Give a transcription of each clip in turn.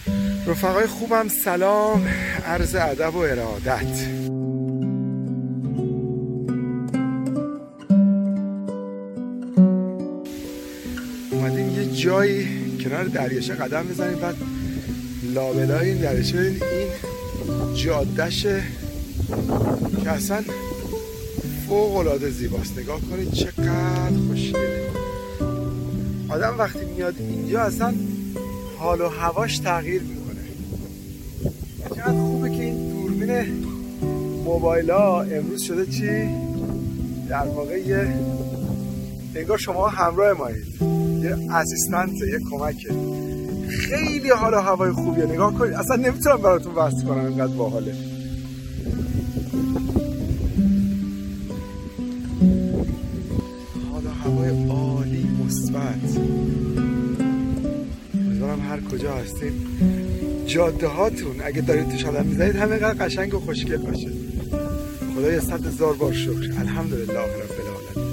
رفقای خوبم سلام، عرض ادب و ارادت. اومدیم یه جایی کنار دریاچه قدم بزنیم، بعد لابلای این دریاچه این جادهشه که اصلا فوق العاده زیباست. نگاه کنید چقدر خوشگله. آدم وقتی میاد اینجا اصلا حال و هواش تغییر میکنه. چقدر خوبه که این دوربین موبایلا امروز شده چی؟ در واقع یه انگار شما همراه مایید، یه اسیستنته، یه کمکه. خیلی حال و هوای خوبیه. نگاه کنید اصلا نمیتونم براتون وصف کنم اینقدر باحاله. حال و هوای عالی مثبت. امیدوارم هر کجا هستید جاده هاتون اگه دارید توش قدم میزنید همینقدر قشنگ و خوشگل باشه. خدایا 100,000 بار شکر. الحمدلله رب العالمین.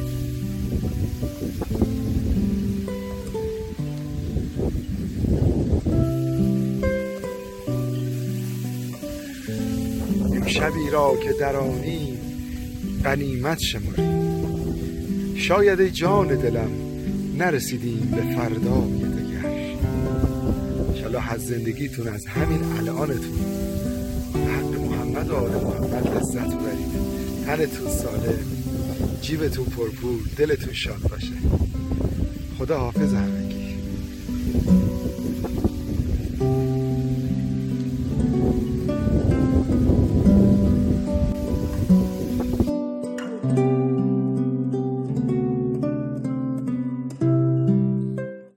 شبی را که درانی غنیمت شمریم، شاید ای جان دلم نرسیدیم به فردای دگر. انشالله از زندگیتون، از همین الانتون حق محمد و آل محمد لذت ببرید. تنتون سالم، جیبتون پرپول، دلتون شاد باشه. خدا حافظ همه.